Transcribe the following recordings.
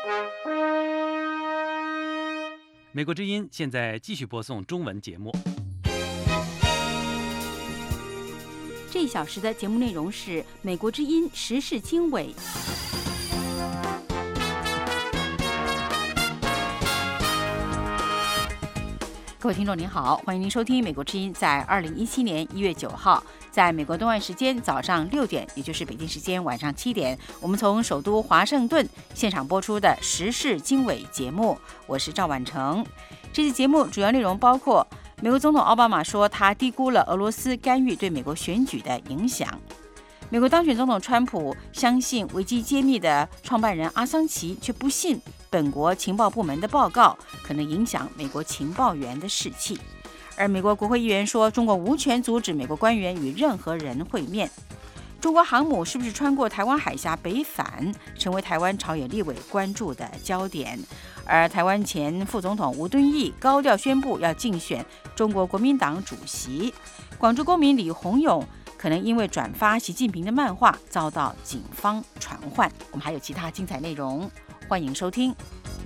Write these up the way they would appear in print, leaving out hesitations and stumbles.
美国之音现在继续播送中文节目。 这一小时的节目内容是美国之音时事经纬。各位听众您好，欢迎您收听美国之音在2017年1月9号，在美国东岸时间早上6点，也就是北京时间晚上7点，我们从首都华盛顿现场播出的时事经纬节目，我是赵婉成。这期节目主要内容包括美国总统奥巴马说他低估了俄罗斯干预对美国选举的影响，美国当选总统川普相信维基揭秘的创办人阿桑奇，却不信本国情报部门的报告可能影响美国情报员的士气。而美国国会议员说，中国无权阻止美国官员与任何人会面。中国航母是不是穿过台湾海峡北返，成为台湾朝野立委关注的焦点。而台湾前副总统吴敦义高调宣布要竞选中国国民党主席。广州公民李洪勇可能因为转发习近平的漫画遭到警方传唤。我们还有其他精彩内容，欢迎收听。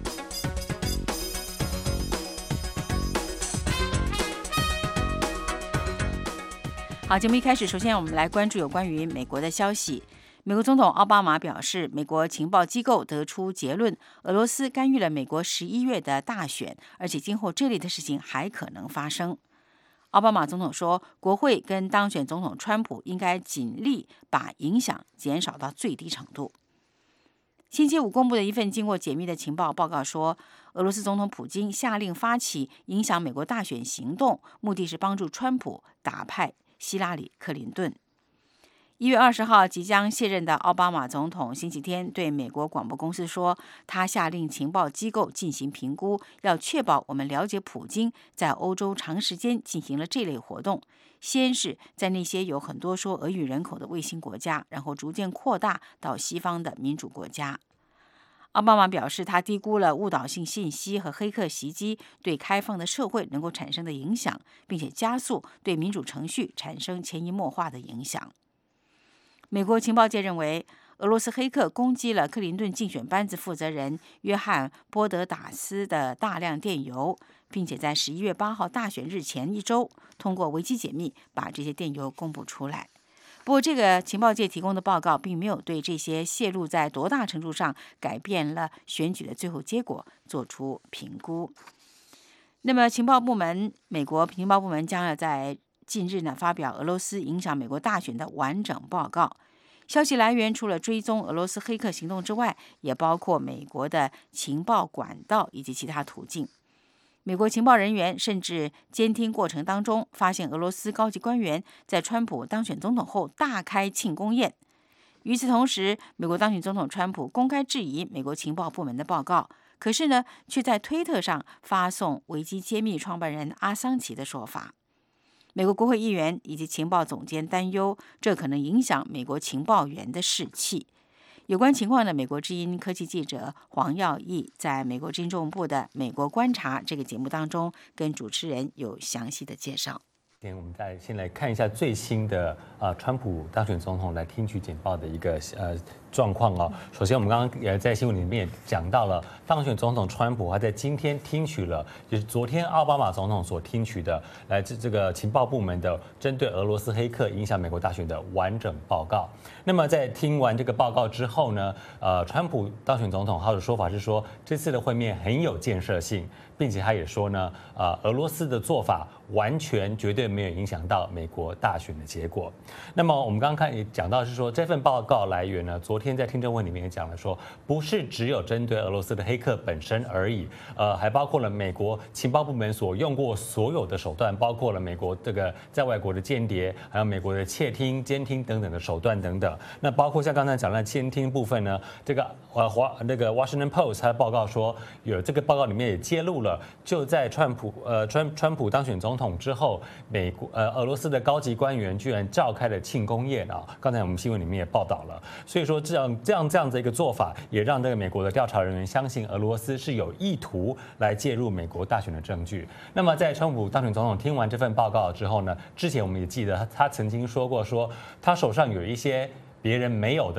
好，节目一开始，首先我们来关注有关于美国的消息。美国总统奥巴马表示，美国情报机构得出结论，俄罗斯干预了美国11月的大选，而且今后这类的事情还可能发生。奥巴马总统说，国会跟当选总统川普应该尽力把影响减少到最低程度。星期五公布的一份经过解密的情报报告说，俄罗斯总统普京下令发起影响美国大选行动，目的是帮助川普打败希拉里·克林顿。1月20号即将卸任的奥巴马总统星期天对美国广播公司说，他下令情报机构进行评估，要确保我们了解普京在欧洲长时间进行了这类活动，先是在那些有很多说俄语人口的卫星国家，然后逐渐扩大到西方的民主国家。奥巴马表示，他低估了误导性信息和黑客袭击对开放的社会能够产生的影响，并且加速对民主程序产生潜移默化的影响。美国情报界认为，俄罗斯黑客攻击了克林顿竞选班子负责人约翰·波德达斯的大量电邮，并且在11月8号大选日前一周，通过维基解密把这些电邮公布出来。不过，这个情报界提供的报告并没有对这些泄露在多大程度上改变了选举的最后结果做出评估。那么，美国情报部门将要在近日发表俄罗斯影响美国大选的完整报告。消息来源除了追踪俄罗斯黑客行动之外，也包括美国的情报管道以及其他途径。美国情报人员甚至监听过程当中，发现俄罗斯高级官员在川普当选总统后大开庆功宴。与此同时，美国当选总统川普公开质疑美国情报部门的报告，可是却在推特上发送维基揭秘创办人阿桑奇的说法。美国国会议员以及情报总监担忧，这可能影响美国情报员的士气。有关情况的美国之音科技记者黄耀义在美国之音中文部的《美国观察》这个节目当中，跟主持人有详细的介绍。 我们先来看一下最新的川普当选总统来听取简报的一个状况哦。首先，我们刚刚也在新闻里面讲到了，当选总统川普他在今天听取了，就是昨天奥巴马总统所听取的来自这个情报部门的针对俄罗斯黑客影响美国大选的完整报告。那么在听完这个报告之后呢，川普当选总统他的说法是说，这次的会面很有建设性，并且他也说呢，俄罗斯的做法完全绝对没有影响到美国大选的结果。那么我们刚刚也讲到是说，这份报告来源呢，昨天在听证会里面也讲了说，不是只有针对俄罗斯的黑客本身而已，还包括了美国情报部门所用过所有的手段，包括了美国这个在外国的间谍，还有美国的窃听、监听等等的手段等等。那包括像刚才讲的监听部分呢，这个Washington Post 它的报告说，有这个报告里面也揭露了，就在川普当选总统之后，俄罗斯的高级官员居然召开了庆功宴啊！刚才我们新闻里面也报道了，所以说这样的一个做法，也让这个美国的调查人员相信俄罗斯是有意图来介入美国大选的证据。那么在川普当选总统听完这份报告之后呢，之前我们也记得他曾经说过，说他手上有一些别人没有的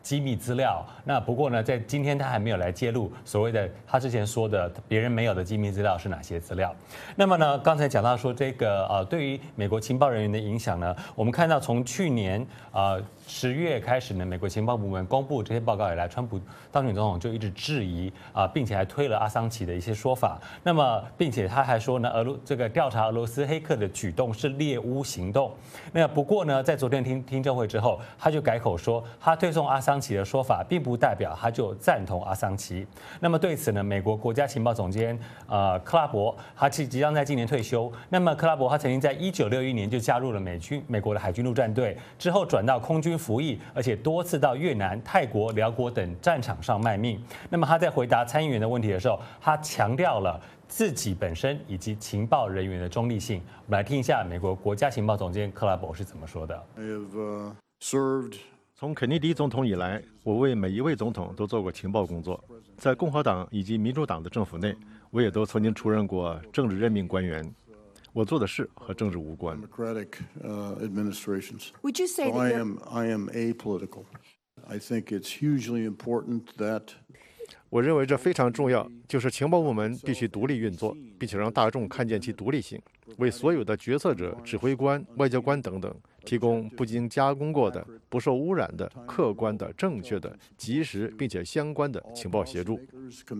机密资料。那不过呢，在今天他还没有来揭露所谓的他之前说的别人没有的机密资料是哪些资料。那么呢，刚才讲到说这个对于美国情报人员的影响呢，我们看到从去年10月开始呢，美国情报部门公布这些报告以来，川普当选总统就一直质疑并且还推了阿桑奇的一些说法。那么，并且他还说呢，这个调查俄罗斯黑客的举动是猎巫行动。那不过呢，在昨天听证会之后，他就改口说，他推送阿桑奇的说法，并不代表他就赞同阿桑奇。那么对此呢，美国国家情报总监克拉伯，他即将在今年退休。那么克拉伯他曾经在1961年就加入了美国的海军陆战队，之后转到空军服役，而且多次到越南、泰国、辽国等战场上卖命。那么他在回答参议员的问题的时候，他强调了自己本身以及情报人员的中立性。我们来听一下美国国家情报总监克拉伯是怎么说的。 从肯尼迪总统以来，我为每一位总统都做过情报工作。在共和党以及民主党的政府内，我也都曾经出任过政治任命官员。我做的事和政治无关。 Would you say that I am apolitical? I think it's hugely important that. 我认为这非常重要，就是情报部门必须独立运作，并且让大众看见其独立性，为所有的决策者、指挥官、外交官等等提供不经加工过的、不受污染的、客观的、正确的、及时并且相关的情报协助。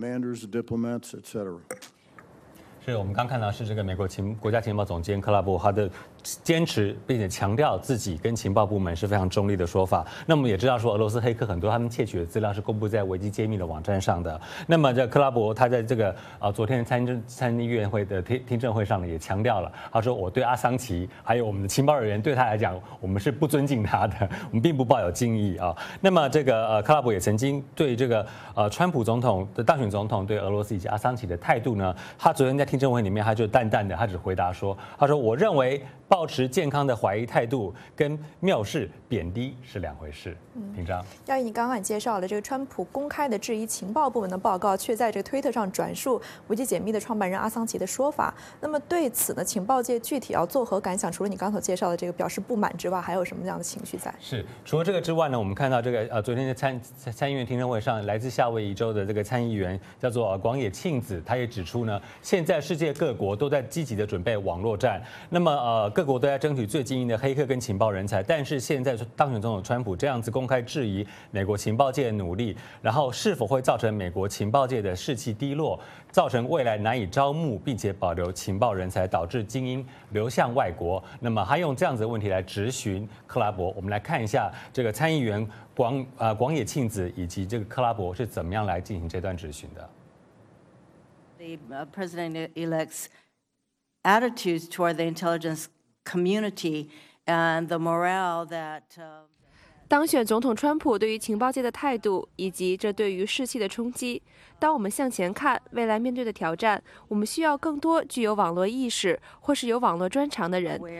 是我们刚看到是这个美国国家情报总监克拉伯他的坚持，并且强调自己跟情报部门是非常中立的说法。那我们也知道说，俄罗斯黑客很多他们窃取的资料是公布在维基揭秘的网站上的。那么这克拉伯他在这个昨天的参议院会的听证会上呢，也强调了，他说我对阿桑奇还有我们的情报人员对他来讲，我们是不尊敬他的，我们并不抱有敬意啊。那么这个克拉伯也曾经对这个川普总统的当选总统对俄罗斯以及阿桑奇的态度呢，他昨天在听证会里面他就淡淡的，他只回答说，他说我认为抱持健康的怀疑态度跟藐视贬低是两回事。平章， 耀毅，你刚刚也介绍了这个川普公开的质疑情报部门的报告，却在这个推特上转述维基解密的创办人阿桑奇的说法。那么对此呢，情报界具体要作何感想？除了你刚所介绍的这个表示不满之外，还有什么样的情绪在？ 是除了这个之外呢，我们看到这个昨天的参议院听证会上，来自夏威夷州的这个参议员叫做广野庆子，他也指出呢，现在世界各国都在积极的准备网络战，那么各国都在争取最精英的黑客跟情报人才，但是现在当选总统川普这样子公开质疑美国情报界的努力，然后是否会造成美国情报界的士气低落，造成未来难以招募并且保留情报人才，导致精英流向外国。那么他用这样子的问题来质询克拉伯，我们来看一下这个参议员广野庆子以及这个克拉伯是怎么样来进行这段质询的。 The president-elect's attitudes toward the intelligence community and the morale that. 当选总统川普对于情报界的态度，以及这对于士气的冲击。当我们向前看，未来面对的挑战，我们需要更多具有网络意识或是有网络专长的人。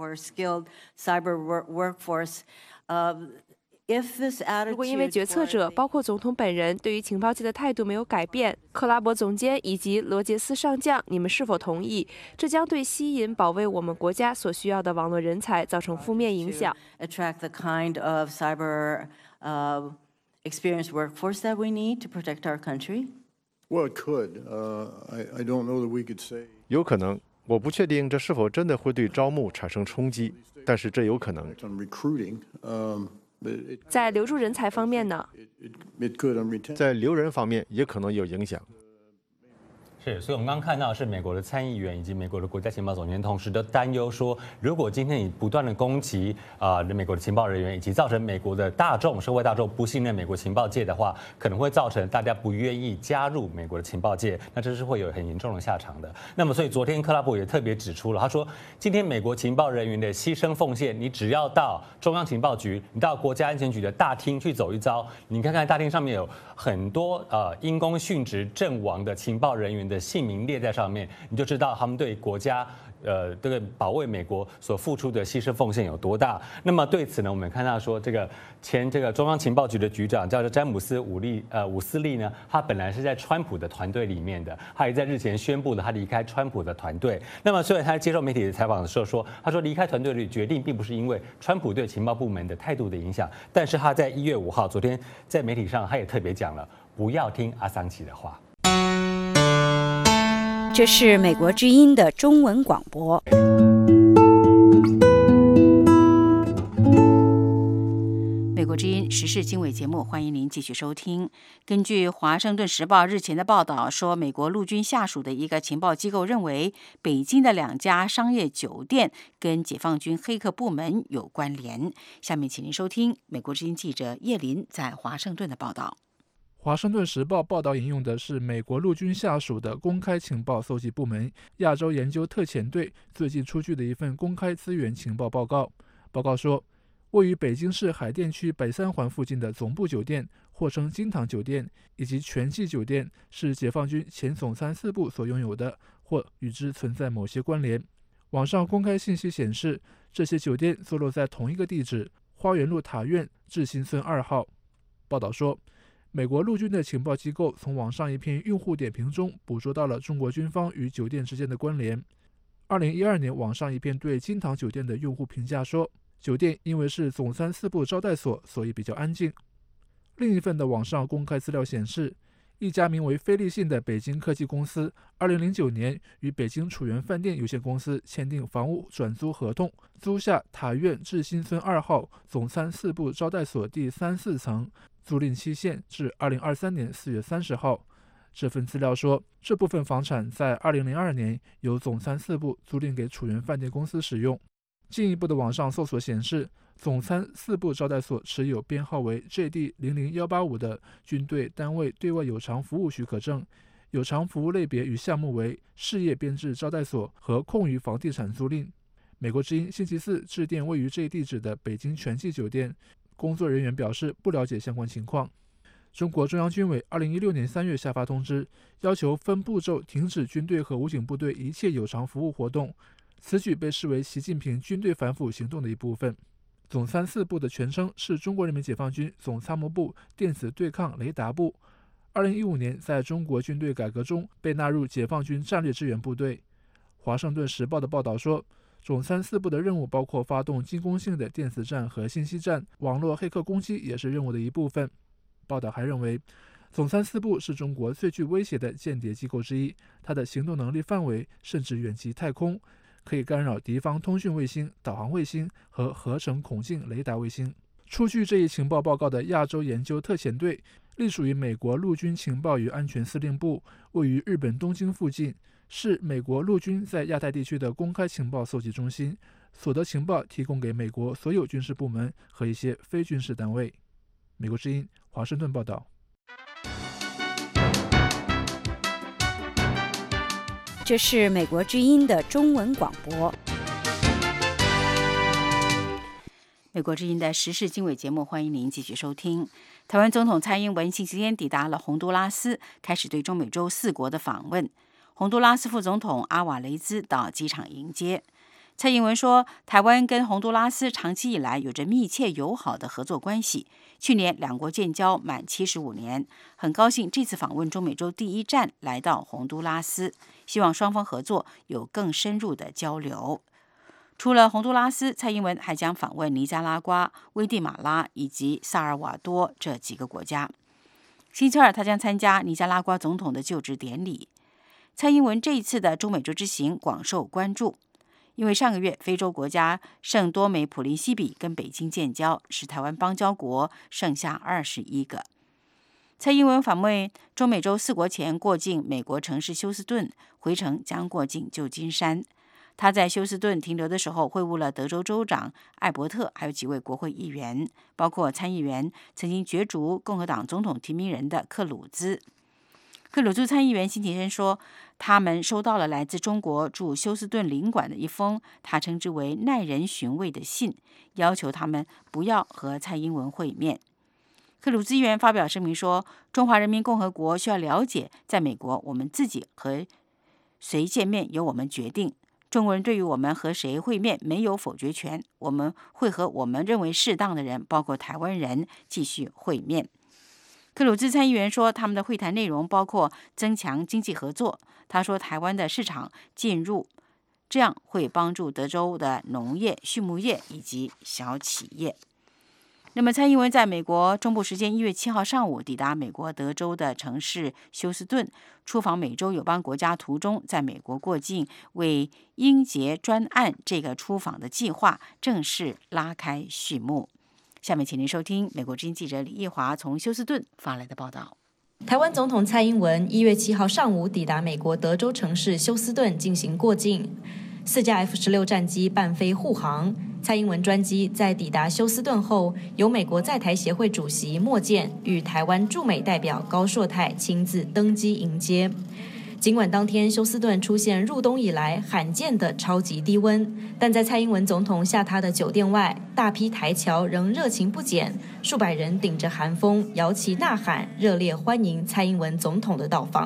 如果因为决策者，包括总统本人，对于情报界的态度没有改变，克拉伯总监以及罗杰斯上将，你们是否同意？这将对吸引、保卫我们国家所需要的网络人才造成负面影响。 Attract the kind of cyber experienced workforce that we need to protect our country. Well, it could. I don't know that we could say. 有可能，我不确定这是否真的会对招募产生冲击，但是这有可能。 在留住人才方面呢？ 在留人方面也可能有影响。 是，所以我们刚刚看到是美国的参议员以及美国的国家情报总监，同时都担忧说，如果今天你不断的攻击美国的情报人员，以及造成美国的社会大众不信任美国情报界的话，可能会造成大家不愿意加入美国的情报界，那这是会有很严重的下场的。那么，所以昨天克拉伯也特别指出了，他说，今天美国情报人员的牺牲奉献，你只要到中央情报局，你到国家安全局的大厅去走一遭，你看看大厅上面有很多因公殉职阵亡的情报人员的的姓名列在上面，你就知道他们对国家这个保卫美国所付出的牺牲奉献有多大。那么对此呢，我们看到说，这个中央情报局的局长叫做詹姆斯伍斯利呢，他本来是在川普的团队里面的，他也在日前宣布了他离开川普的团队。那么虽然他接受媒体的采访的时候说，他说离开团队的决定并不是因为川普对情报部门的态度的影响，但是他在1月5号昨天在媒体上他也特别讲了，不要听阿桑奇的话。 这是美国之音的中文广播。 美国之音时事经纬节目，欢迎您继续收听。根据《华盛顿时报》日前的报道说，美国陆军下属的一个情报机构认为，北京的2家商业酒店跟解放军黑客部门有关联。下面请您收听美国之音记者叶林在华盛顿的报道。 华盛顿时报报道引用的是美国陆军下属的公开情报搜集部门亚洲研究特遣队最近出具的一份公开资源情报报告。报告说，位于北京市海淀区北三环附近的总部酒店，或称金堂酒店，以及全季酒店，是解放军前总参4部所拥有的，或与之存在某些关联。网上公开信息显示，这些酒店坐落在同一个地址，花园路塔院志新村2号。报道说，美国陆军的情报机构从网上一篇用户点评中捕捉到了中国军方与酒店之间的关联。2012年，网上一篇对金堂酒店的用户评价说，酒店因为是总参4部招待所，所以比较安静。另一份的网上公开资料显示，一家名为飞利信的北京科技公司2009年与北京楚源饭店有限公司签订房屋转租合同，租下塔院志新村2号总参4部招待所第3、4层，租赁期限至2023年4月30号。这份资料说，这部分房产在2002年由总参4部租赁给楚源饭店公司使用。进一步的网上搜索显示，总参4部招待所持有编号为 JD00185 的军队单位对外有偿服务许可证，有偿服务类别与项目为事业编制招待所和空余房地产租赁。美国之音星期四致电位于这一地址的北京全季酒店，工作人员表示不了解相关情况。中国中央军委2016年3月下发通知，要求分步骤停止军队和武警部队一切有偿服务活动。此举被视为习近平军队反腐行动的一部分。总参4部的全称是中国人民解放军总参谋部电子对抗雷达部。2015年在中国军队改革中被纳入解放军战略支援部队。华盛顿时报的报道说，总参4部的任务包括发动进攻性的电子战和信息战，网络黑客攻击也是任务的一部分。报道还认为，总参4部是中国最具威胁的间谍机构之一，它的行动能力范围甚至远及太空，可以干扰敌方通讯卫星、导航卫星和合成孔径雷达卫星。出具这一情报报告的亚洲研究特遣队隶属于美国陆军情报与安全司令部，位于日本东京附近，是美国陆军在亚太地区的公开情报搜集中心，所得情报提供给美国所有军事部门和一些非军事单位。美国之音华盛顿报道。 这是美国之音的中文广播。 美国之音的时事经纬节目，欢迎您继续收听。台湾总统蔡英文星期天抵达了洪都拉斯，开始对中美洲4国的访问。洪都拉斯副总统阿瓦雷兹到机场迎接。蔡英文说，台湾跟洪都拉斯长期以来有着密切友好的合作关系。去年两国建交满75年，很高兴这次访问中美洲第一站来到洪都拉斯，希望双方合作有更深入的交流。除了洪都拉斯，蔡英文还将访问尼加拉瓜、危地马拉以及萨尔瓦多这几个国家。星期二，他将参加尼加拉瓜总统的就职典礼。蔡英文这一次的中美洲之行广受关注，因为上个月非洲国家圣多美普林西比跟北京建交，使台湾邦交国剩下21个。蔡英文访问中美洲4国前过境美国城市休斯顿，回程将过境旧金山。他在休斯顿停留的时候，会晤了德州州长艾伯特，还有几位国会议员，包括参议员曾经角逐共和党总统提名人的克鲁兹。克鲁兹参议员辛提森说，他们收到了来自中国驻休斯顿领馆的一封他称之为耐人寻味的信，要求他们不要和蔡英文会面。 克鲁兹议员发表声明说，中华人民共和国需要了解，在美国我们自己和谁见面由我们决定。中国人对于我们和谁会面没有否决权，我们会和我们认为适当的人，包括台湾人，继续会面。克鲁兹参议员说，他们的会谈内容包括增强经济合作。他说，台湾的市场进入，这样会帮助德州的农业、畜牧业以及小企业。那么，蔡英文在美国中部时间1月7号上午抵达美国德州的城市休斯顿，出访美洲友邦国家途中，在美国过境，为英捷专案这个出访的计划正式拉开序幕。下面请您收听美国之音记者李义华从休斯顿发来的报道。 台湾总统蔡英文1月7号上午抵达美国德州城市休斯顿进行过境，4架 F-16战机伴飞护航。蔡英文专机在抵达休斯顿后，由美国在台协会主席莫健与台湾驻美代表高硕泰亲自登机迎接。尽管当天休斯顿出现入冬以来罕见的超级低温，但在蔡英文总统下榻的酒店外，大批台侨仍热情不减，数百人顶着寒风摇旗呐喊，热烈欢迎蔡英文总统的到访。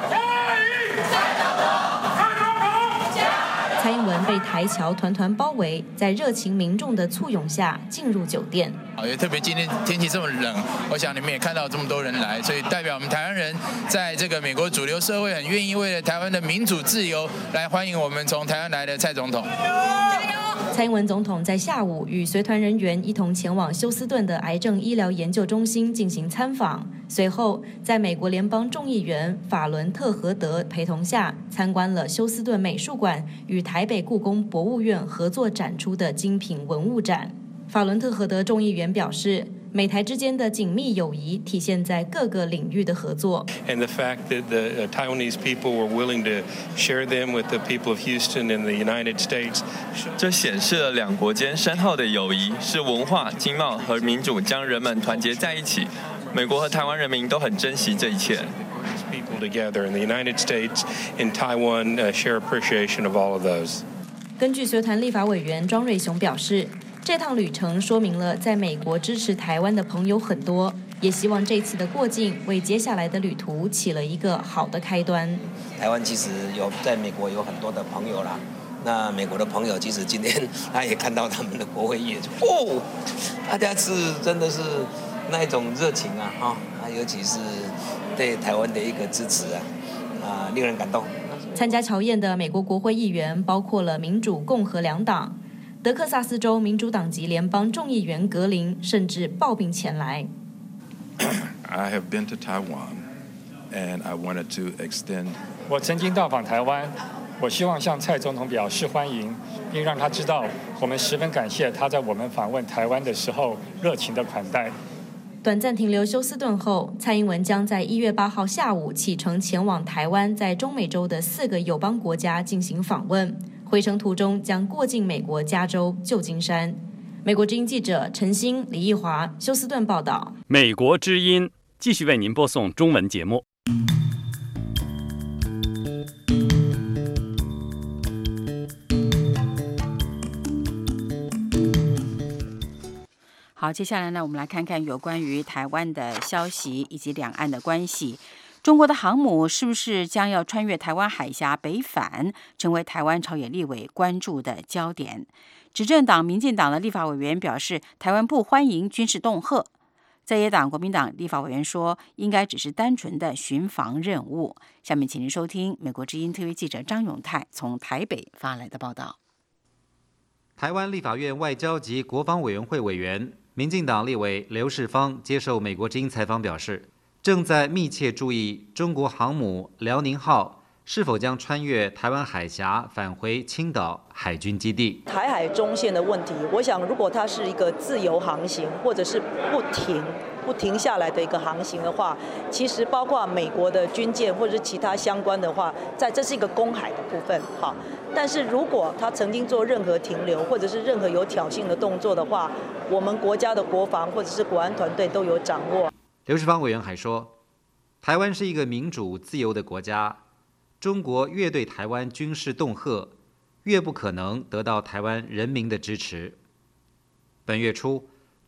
蔡英文被台侨团团包围，在热情民众的簇拥下进入酒店。 也特别今天天气这么冷，我想你们也看到这么多人来，所以代表我们台湾人在这个美国主流社会很愿意为了台湾的民主自由来欢迎我们从台湾来的蔡总统。 蔡英文总统在下午与随团人员一同前往休斯顿的癌症医疗研究中心进行参访，随后在美国联邦众议员法伦特·荷德陪同下参观了休斯顿美术馆与台北故宫博物院合作展出的精品文物展。法伦特·荷德众议员表示，美台之间的紧密友谊体现在各个领域的合作。 And the fact that the Taiwanese people were willing to share them with the people of Houston and the United States， 这显示了两国间深厚的友谊，是文化、经贸和民主将人们团结在一起。美国和台湾人民都很珍惜这一切。 People together in the United States and Taiwan share appreciation of all of those。 根据随团立法委员庄瑞雄表示，这趟旅程说明了在美国支持台湾的朋友很多，也希望这次的过境为接下来的旅途起了一个好的开端。 台湾其实在美国有很多的朋友啦，那美国的朋友其实今天他也看到他们的国会议员，大家是真的是那一种热情啊，尤其是对台湾的一个支持令人感动。 参加乔宴的美国国会议员包括了民主、共和两党。德克萨斯州民主党籍联邦众议员格林甚至抱病前来。 I have been to Taiwan, and I wanted to extend. 我曾经到访台湾，我希望向蔡总统表示欢迎，并让他知道我们十分感谢他在我们访问台湾的时候热情的款待。 短暂停留休斯顿后，蔡英文将在1月8号下午启程前往台湾在中美洲的4个友邦国家进行访问。回程途中将过境美国加州旧金山。美国之音记者陈欣、李义华，休斯顿报道。 美国之音继续为您播送中文节目。 好，接下来呢，我们来看看有关于台湾的消息以及两岸的关系。中国的航母是不是将要穿越台湾海峡北返，成为台湾朝野立委关注的焦点。执政党民进党的立法委员表示，台湾不欢迎军事恫吓。在野党国民党立法委员说，应该只是单纯的巡防任务。下面请您收听美国之音特约记者张永泰从台北发来的报道。 台湾立法院外交及国防委员会委员、民进党立委刘世芳接受美国之音采访表示，正在密切注意中国航母辽宁号是否将穿越台湾海峡返回青岛海军基地。 台海中线的问题，我想如果它是一个自由航行，或者是不停下来的一个航行的话，其实包括美国的军舰或者是其他相关的话，这是一个公海的部分。好，但是如果它曾经做任何停留，或者是任何有挑衅的动作的话，我们国家的国防或者是国安团队都有掌握。 刘世芳委员还说，台湾是一个民主自由的国家，中国越对台湾军事恫吓，越不可能得到台湾人民的支持。本月初，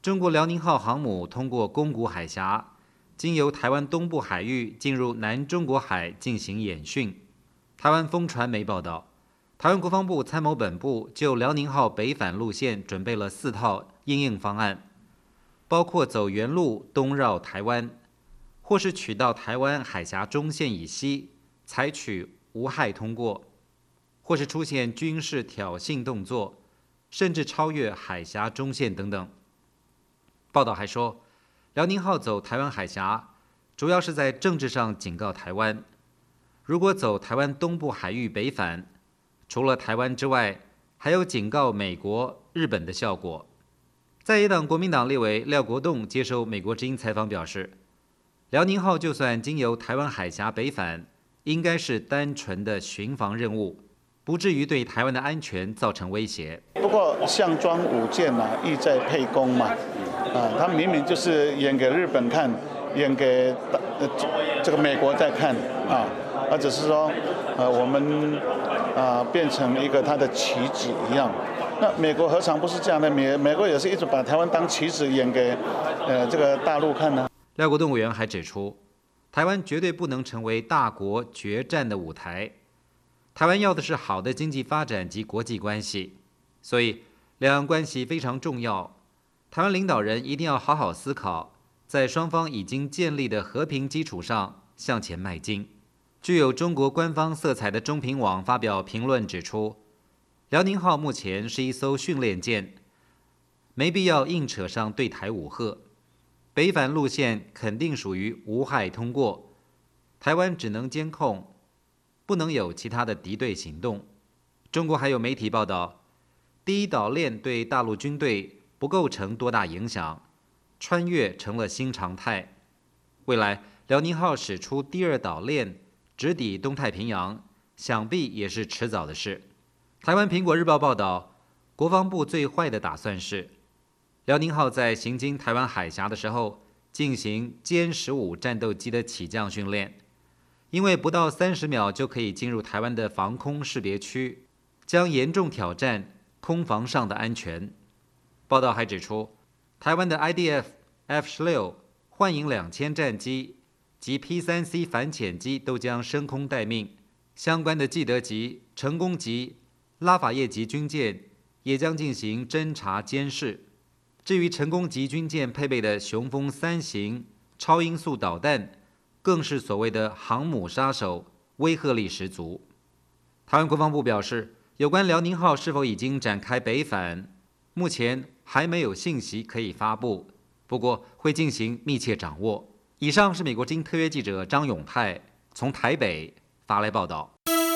中国辽宁号航母通过宫古海峡，经由台湾东部海域进入南中国海进行演训。台湾风传媒报道，台湾国防部参谋本部就辽宁号北返路线准备了4套因应方案，包括走原路东绕台湾，或是取到台湾海峡中线以西，采取无害通过，或是出现军事挑衅动作，甚至超越海峡中线等等。报道还说，辽宁号走台湾海峡，主要是在政治上警告台湾，如果走台湾东部海域北返，除了台湾之外，还有警告美国、日本的效果。在野党国民党立委廖国栋接受美国之音采访表示，辽宁号就算经由台湾海峡北返，应该是单纯的巡防任务，不至于对台湾的安全造成威胁。 不过项庄舞剑意在沛公嘛，他明明就是演给日本看，演给这个美国在看而只是说我们变成一个他的棋子一样。那美国何尝不是这样的？美国也是一直把台湾当棋子演给这个大陆看呢。 廖国栋委员还指出，台湾绝对不能成为大国决战的舞台，台湾要的是好的经济发展及国际关系，所以两岸关系非常重要。台湾领导人一定要好好思考，在双方已经建立的和平基础上向前迈进。具有中国官方色彩的中评网发表评论指出，辽宁号目前是一艘训练舰，没必要硬扯上对台武吓。北返路线肯定属于无害通过，台湾只能监控，不能有其他的敌对行动。中国还有媒体报道，第一岛链对大陆军队不构成多大影响，穿越成了新常态。未来辽宁号驶出第2岛链，直抵东太平洋，想必也是迟早的事。台湾苹果日报报道，国防部最坏的打算是，辽宁号在行经台湾海峡的时候，进行歼15战斗机的起降训练，因为不到30秒就可以进入台湾的防空识别区，将严重挑战空防上的安全。报道还指出，台湾的 IDF F-16幻影2000战机及 P-3C 反潜机都将升空待命，相关的基德级、成功级、拉法叶级军舰也将进行侦察监视。至于成功级军舰配备的雄风3型超音速导弹，更是所谓的航母杀手，威慑力十足。台湾国防部表示，有关辽宁号是否已经展开北返，目前还没有信息可以发布，不过会进行密切掌握。以上是美国之音特约记者张永泰从台北发来报道。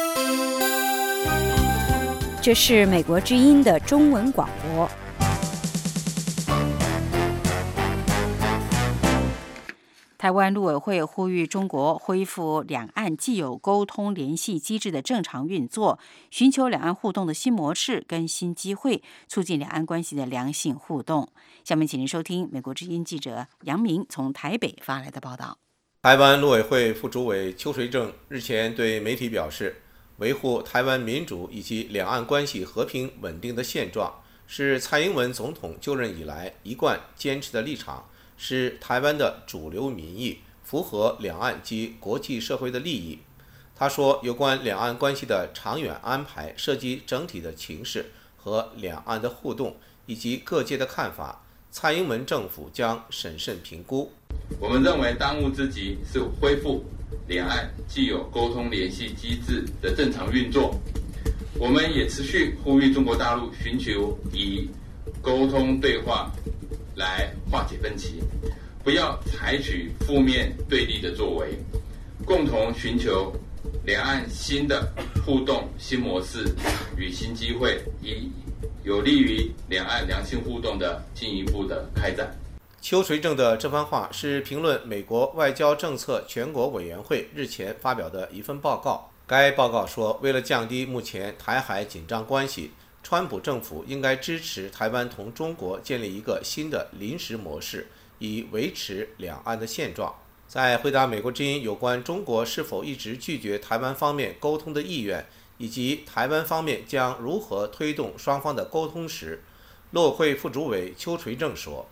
这是美国之音的中文广播。 台湾陆委会呼吁中国恢复两岸既有沟通联系机制的正常运作，寻求两岸互动的新模式跟新机会，促进两岸关系的良性互动。下面请您收听美国之音记者杨明从台北发来的报道。 台湾陆委会副主委邱垂正日前对媒体表示，维护台湾民主以及两岸关系和平稳定的现状，是蔡英文总统就任以来一贯坚持的立场，是台湾的主流民意，符合两岸及国际社会的利益。他说，有关两岸关系的长远安排涉及整体的情势和两岸的互动以及各界的看法，蔡英文政府将审慎评估。 我们认为当务之急是恢复两岸既有沟通联系机制的正常运作。我们也持续呼吁中国大陆寻求以沟通对话来化解分歧，不要采取负面对立的作为，共同寻求两岸新的互动新模式与新机会，以有利于两岸良性互动的进一步的开展。 邱垂正的这番话是评论美国外交政策全国委员会日前发表的一份报告。该报告说，为了降低目前台海紧张关系，川普政府应该支持台湾同中国建立一个新的临时模式，以维持两岸的现状。在回答美国之音有关中国是否一直拒绝台湾方面沟通的意愿，以及台湾方面将如何推动双方的沟通时，陆委会副主委邱垂正说，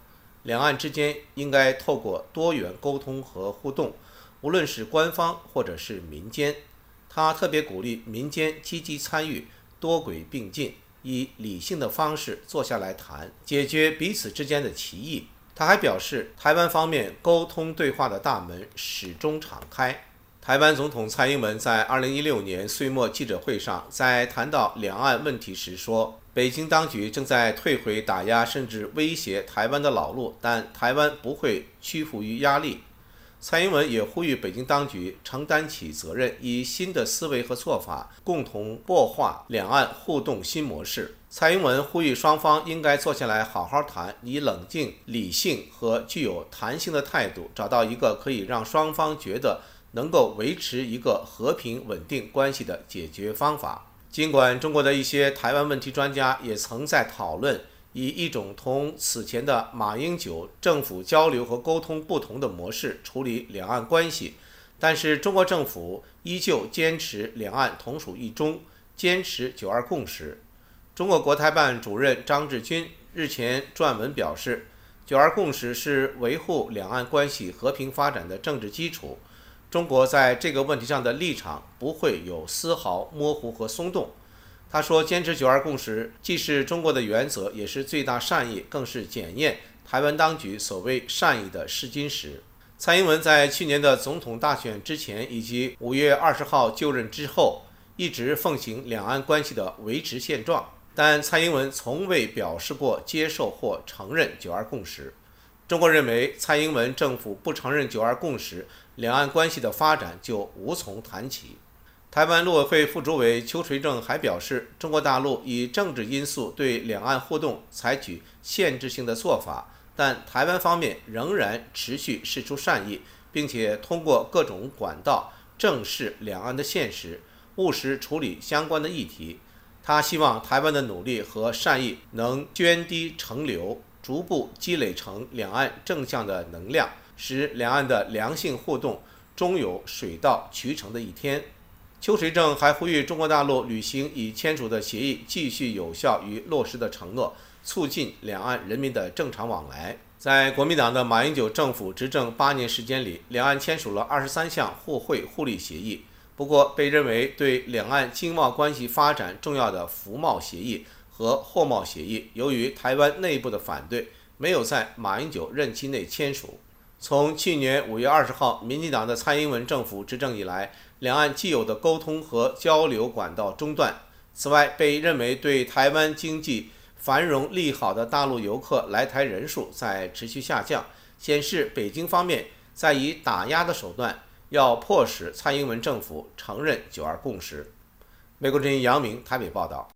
两岸之间应该透过多元沟通和互动，无论是官方或者是民间。他特别鼓励民间积极参与，多轨并进，以理性的方式坐下来谈，解决彼此之间的歧义。他还表示，台湾方面沟通对话的大门始终敞开。台湾总统蔡英文在2016年岁末记者会上，在谈到两岸问题时说，北京当局正在退回打压甚至威胁台湾的老路，但台湾不会屈服于压力。蔡英文也呼吁北京当局承担起责任，以新的思维和做法共同擘画两岸互动新模式。蔡英文呼吁双方应该坐下来好好谈，以冷静、理性和具有弹性的态度，找到一个可以让双方觉得能够维持一个和平稳定关系的解决方法。尽管中国的一些台湾问题专家也曾在讨论以一种同此前的马英九政府交流和沟通不同的模式处理两岸关系，但是中国政府依旧坚持两岸同属一中，坚持9·2共识。中国国台办主任张志军日前撰文表示，9·2共识是维护两岸关系和平发展的政治基础，中国在这个问题上的立场不会有丝毫模糊和松动。他说，坚持9·2共识既是中国的原则，也是最大善意，更是检验台湾当局所谓善意的试金石。蔡英文在去年的总统大选之前以及5月20号就任之后，一直奉行两岸关系的维持现状，但蔡英文从未表示过接受或承认9·2共识。中国认为，蔡英文政府不承认9·2共识，两岸关系的发展就无从谈起。台湾陆委会副主委邱垂正还表示，中国大陆以政治因素对两岸互动采取限制性的做法，但台湾方面仍然持续释出善意，并且通过各种管道正视两岸的现实，务实处理相关的议题。他希望台湾的努力和善意能涓滴成流，逐步积累成两岸正向的能量，使两岸的良性互动终有水到渠成的一天。邱垂正还呼吁中国大陆履行已签署的协议，继续有效与落实的承诺，促进两岸人民的正常往来。在国民党的马英九政府执政8年时间里，两岸签署了23项互惠互利协议。不过，被认为对两岸经贸关系发展重要的服贸协议和货贸协议，由于台湾内部的反对，没有在马英九任期内签署。从去年5月20号民进党的蔡英文政府执政以来，两岸既有的沟通和交流管道中断。此外，被认为对台湾经济繁荣利好的大陆游客来台人数在持续下降，显示北京方面在以打压的手段要迫使蔡英文政府承认9·2共识。美国之音杨明台北报道。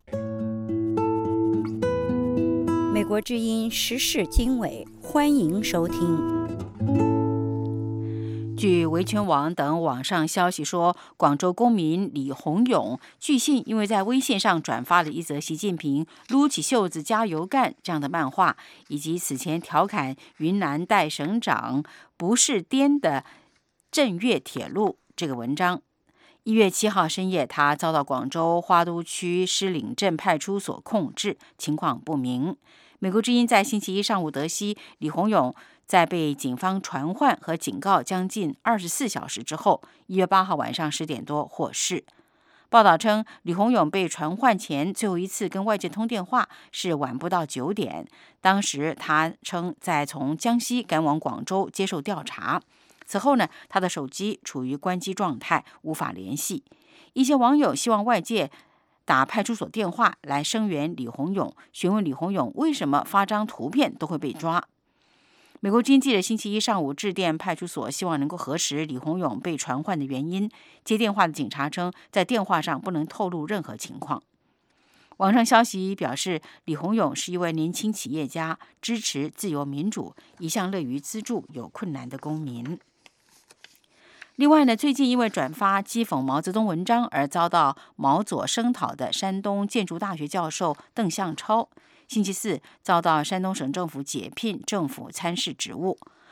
美国之音时事经纬，欢迎收听。 据维权网等网上消息说，广州公民李洪勇据信因为在微信上转发了一则习近平撸起袖子加油干这样的漫画，以及此前调侃云南代省长不是颠的镇粤铁路这个文章。1月7号深夜，他遭到广州花都区狮岭镇派出所控制，情况不明。美国之音在星期一上午得悉，李洪勇在被警方传唤和警告将近24小时之后，1月8号晚上10点多获释。报道称，李洪勇被传唤前最后一次跟外界通电话是晚不到9点，当时他称在从江西赶往广州接受调查。此后呢，他的手机处于关机状态，无法联系。一些网友希望外界打派出所电话来声援李洪勇，询问李洪勇为什么发张图片都会被抓。美国之音记者星期一上午致电派出所，希望能够核实李洪勇被传唤的原因。接电话的警察称，在电话上不能透露任何情况。网上消息表示，李洪勇是一位年轻企业家，支持自由民主，一向乐于资助有困难的公民。另外呢，最近因为转发讥讽毛泽东文章而遭到毛左声讨的山东建筑大学教授邓向超，星期四遭到山东省政府解聘政府参事职务。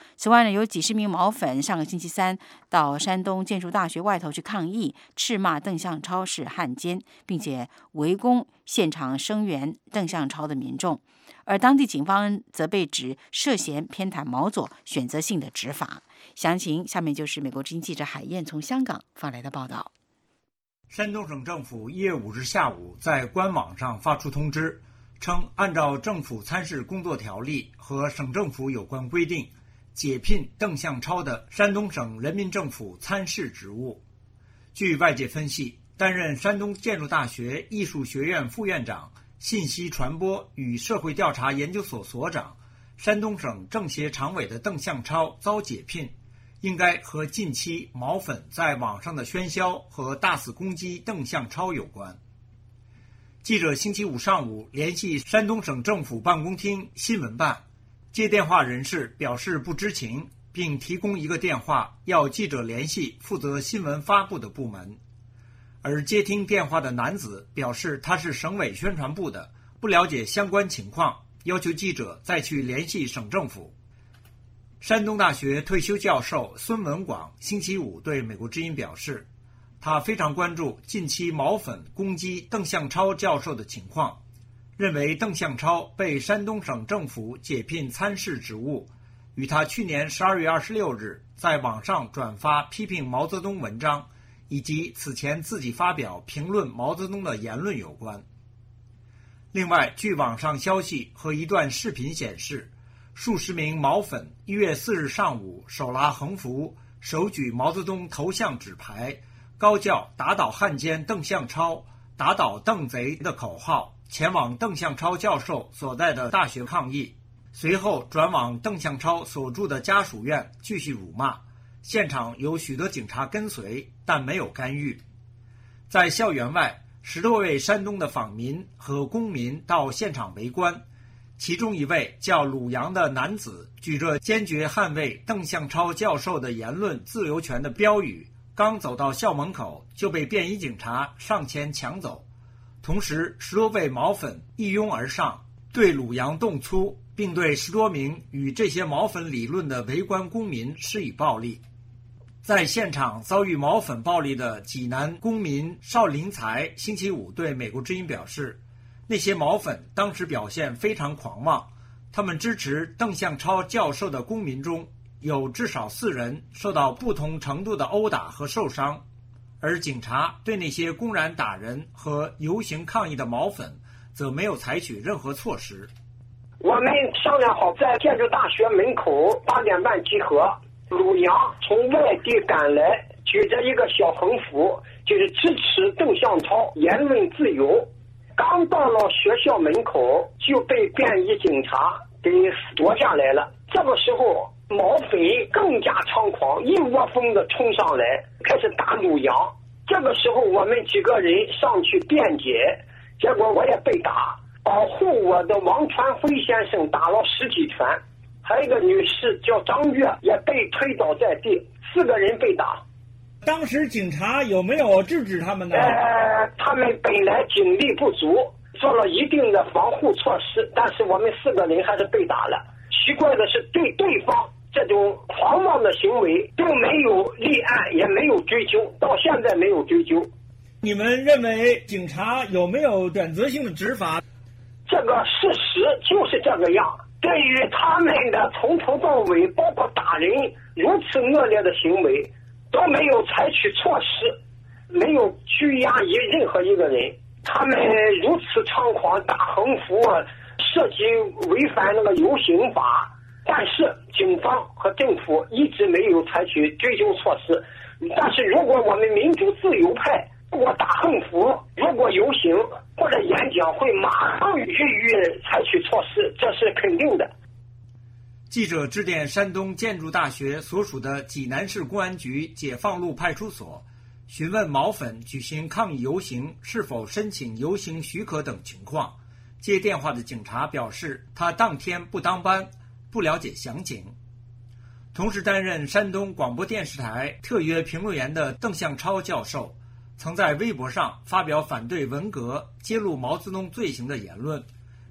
此外呢，有几十名毛粉上个星期三到山东建筑大学外头去抗议，斥骂邓向超是汉奸，并且围攻现场声援邓向超的民众。而当地警方则被指涉嫌偏袒毛左，选择性的执法。详情下面就是美国之音记者海燕从香港发来的报道。 山东省政府1月5日下午在官网上发出通知，称按照政府参事工作条例和省政府有关规定，解聘邓向超的山东省人民政府参事职务。据外界分析，担任山东建筑大学艺术学院副院长、信息传播与社会调查研究所所长、山东省政协常委的邓向超遭解聘，应该和近期毛粉在网上的喧嚣和大肆攻击邓向超有关。记者星期五上午联系山东省政府办公厅新闻办，接电话人士表示不知情，并提供一个电话要记者联系负责新闻发布的部门。而接听电话的男子表示他是省委宣传部的，不了解相关情况，要求记者再去联系省政府。山东大学退休教授孙文广星期五对美国之音表示，他非常关注近期毛粉攻击邓向超教授的情况，认为邓向超被山东省政府解聘参事职务，与他去年12月26日在网上转发批评毛泽东文章，以及此前自己发表评论毛泽东的言论有关。另外，据网上消息和一段视频显示，数十名毛粉1月4日上午手拉横幅，手举毛泽东头像纸牌，高叫打倒汉奸邓向超，打倒邓贼的口号，前往邓向超教授所在的大学抗议，随后转往邓向超所住的家属院继续辱骂。现场有许多警察跟随，但没有干预。在校园外，10多位山东的访民和公民到现场围观，其中一位叫鲁阳的男子举着坚决捍卫邓向超教授的言论自由权的标语，刚走到校门口就被便衣警察上前抢走。同时10多位毛粉一拥而上，对鲁阳动粗，并对10多名与这些毛粉理论的围观公民施以暴力。在现场遭遇毛粉暴力的济南公民邵林才星期五对美国之音表示，那些毛粉当时表现非常狂妄，他们支持邓向超教授的公民中有至少4人受到不同程度的殴打和受伤，而警察对那些公然打人和游行抗议的毛粉则没有采取任何措施。 我们商量好在建筑大学门口8点半集合，鲁阳从外地赶来，举着一个小横幅，就是支持邓向超言论自由。刚到了学校门口就被便衣警察给夺下来了。这个时候毛粉更加猖狂，一窝蜂的冲上来，开始打鲁阳。这个时候我们几个人上去辩解，结果我也被打，保护我的王传辉先生打了10几拳，还有一个女士叫张月也被推倒在地，4个人被打。 当时警察有没有制止他们呢？ 他们本来警力不足，做了一定的防护措施，但是我们4个人还是被打了。奇怪的是，对对方这种狂妄的行为并没有立案，也没有追究，到现在没有追究。 你们认为警察有没有选择性的执法？ 这个事实就是这个样。对于他们的从头到尾，包括打人如此恶劣的行为，都没有采取措施，没有拘押任何一个人。他们如此猖狂，打横幅，涉及违反那个游行法，但是警方和政府一直没有采取追究措施。但是如果我们民主自由派如果打横幅，如果游行或者演讲，会马上予以采取措施，这是肯定的。 记者致电山东建筑大学所属的济南市公安局解放路派出所，询问毛粉举行抗议游行是否申请游行许可等情况。接电话的警察表示，他当天不当班，不了解详情。同时担任山东广播电视台特约评论员的邓向超教授，曾在微博上发表反对文革、揭露毛泽东罪行的言论，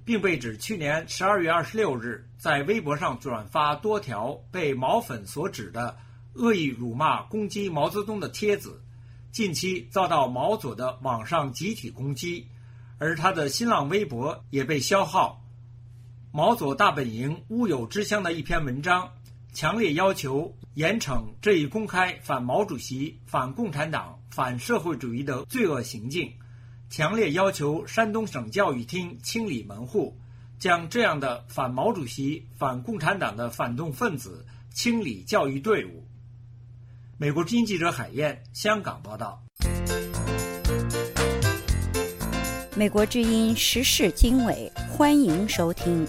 并被指去年12月26日在微博上转发多条被毛粉所指的恶意辱骂攻击毛泽东的帖子，近期遭到毛左的网上集体攻击，而他的新浪微博也被消耗。毛左大本营乌有之乡的一篇文章，强烈要求严惩这一公开反毛主席、反共产党、反社会主义的罪恶行径，强烈要求山东省教育厅清理门户，将这样的反毛主席、反共产党的反动分子清理教育队伍。美国之音记者海燕，香港报道。 美国之音时事经纬，欢迎收听。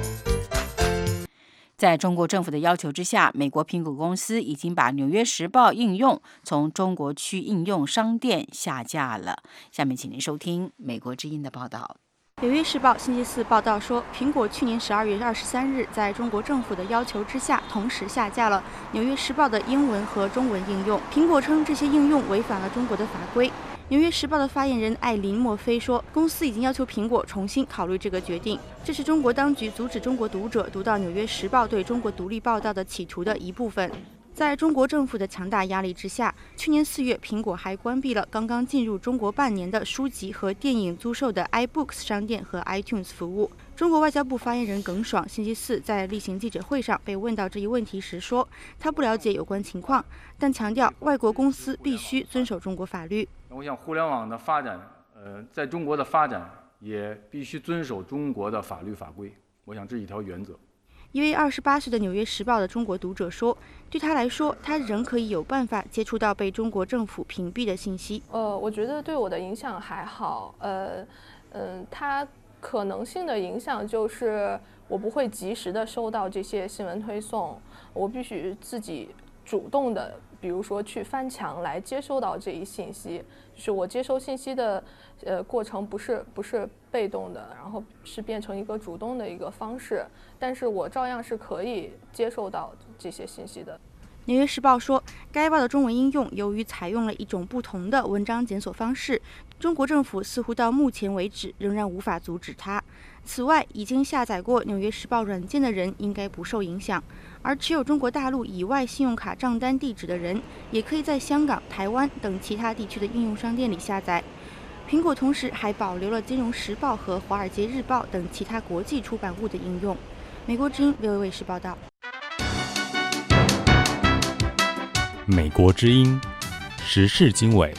在中国政府的要求之下，美国苹果公司已经把《纽约时报》应用从中国区应用商店下架了。下面请您收听美国之音的报道。 《纽约时报》星期四报道说，苹果去年12月23日在中国政府的要求之下，同时下架了《纽约时报》的英文和中文应用。苹果称这些应用违反了中国的法规。《纽约时报》的发言人艾琳·墨菲说，公司已经要求苹果重新考虑这个决定，这是中国当局阻止中国读者读到《纽约时报》对中国独立报道的企图的一部分。在中国政府的强大压力之下，去年4月，苹果还关闭了刚刚进入中国半年的书籍和电影租售的 iBooks 商店和 iTunes 服务。中国外交部发言人耿爽星期四在例行记者会上被问到这一问题时说，他不了解有关情况，但强调外国公司必须遵守中国法律。 我想互联网的发展，在中国的发展也必须遵守中国的法律法规，我想这是一条原则。 一位28岁的《纽约时报》的中国读者说，对他来说，他仍可以有办法接触到被中国政府屏蔽的信息。 我觉得对我的影响还好。它可能性的影响就是我不会及时的收到这些新闻推送，我必须自己主动的，比如说去翻墙来接收到这一信息。就是我接收信息的过程不是被动的，然后是变成一个主动的一个方式，但是我照样是可以接受到这些信息的。 纽约时报说，该报的中文应用由于采用了一种不同的文章检索方式，中国政府似乎到目前为止仍然无法阻止它。此外，已经下载过纽约时报软件的人应该不受影响，而持有中国大陆以外信用卡账单地址的人，也可以在香港、台湾等其他地区的应用商店里下载。苹果同时还保留了《金融时报》和《华尔街日报》等其他国际出版物的应用。美国之音VOA卫视报道。 美国之音时事经纬。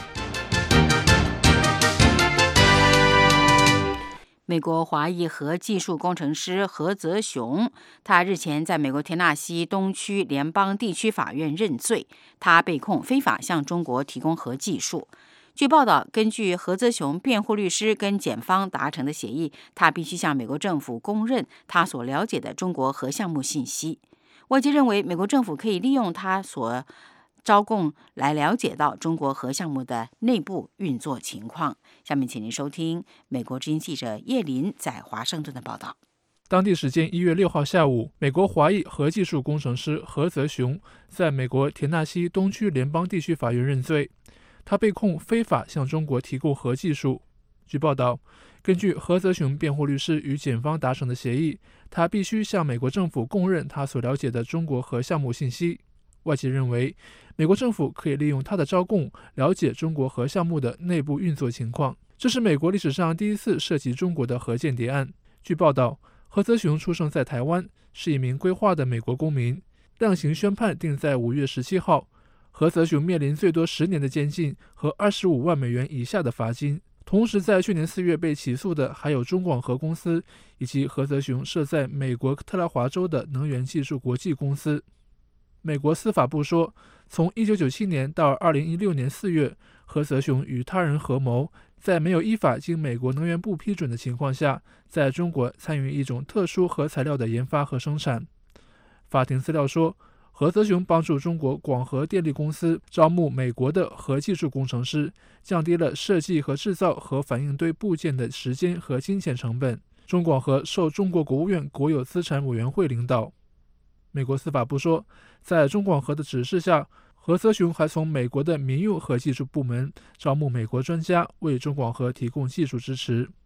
美国华裔核技术工程师何泽雄，他日前在美国田纳西东区联邦地区法院认罪，他被控非法向中国提供核技术。据报道，根据何泽雄辩护律师跟检方达成的协议，他必须向美国政府公认他所了解的中国核项目信息。外界认为，美国政府可以利用他所招供来了解到中国核项目的内部运作情况。下面请您收听美国之音记者叶林在华盛顿的报道。 当地时间1月6号下午，美国华裔核技术工程师何泽雄在美国田纳西东区联邦地区法院认罪，他被控非法向中国提供核技术。据报道，根据何泽雄辩护律师与检方达成的协议，他必须向美国政府供认他所了解的中国核项目信息。外界认为，美国政府可以利用他的招供了解中国核项目的内部运作情况。这是美国历史上第一次涉及中国的核间谍案。据报道，何泽雄出生在台湾，是一名归化的美国公民。量刑宣判定在5月17号。何泽雄面临最多10年的监禁和25万美元以下的罚金。同时，在去年4月被起诉的还有中广核公司以及何泽雄设在美国特拉华州的能源技术国际公司。美国司法部说，从1997年到2016年4月，何泽雄与他人合谋，在没有依法经美国能源部批准的情况下，在中国参与一种特殊核材料的研发和生产。法庭资料说，何泽雄帮助中国广核电力公司招募美国的核技术工程师，降低了设计和制造核反应堆部件的时间和金钱成本。中广核受中国国务院国有资产委员会领导。美国司法部说，在中广核的指示下，何泽雄还从美国的民用核技术部门招募美国专家，为中广核提供技术支持。